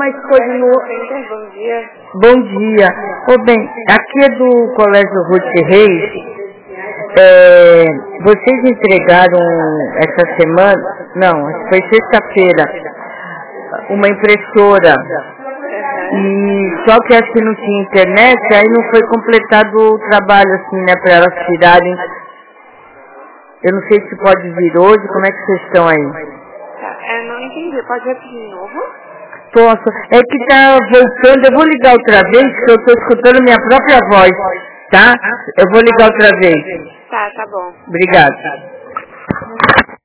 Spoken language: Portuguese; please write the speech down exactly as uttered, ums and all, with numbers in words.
mais coisa no... Bom dia. Bom dia. Ô, bem, aqui é do Colégio Ruth Reis. É, vocês entregaram essa semana, não, acho que foi sexta-feira, uma impressora. E só que acho que não tinha internet, aí não foi completado o trabalho, assim, né, para elas tirarem. Eu não sei se pode vir hoje, como é que vocês estão aí? Tá, é, não entendi, pode repetir de novo? Posso. É que tá voltando, eu vou ligar outra vez, que eu estou escutando minha própria voz, tá? Eu vou ligar outra vez. Tá, tá bom. Obrigada.